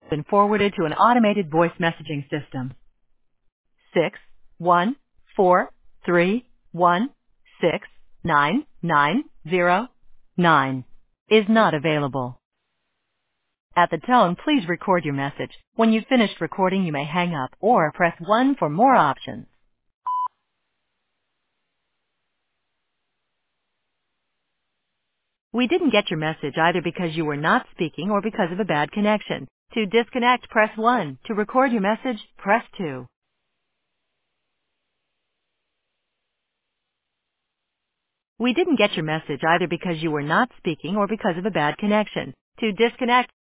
Been forwarded to an automated voice messaging system. 61431699909 is not available. At the tone, please record your message. When you've finished recording, you may hang up or press 1 for more options. We didn't get your message either because you were not speaking or because of a bad connection. To disconnect, press 1. To record your message, press 2. We didn't get your message either because you were not speaking or because of a bad connection. To disconnect,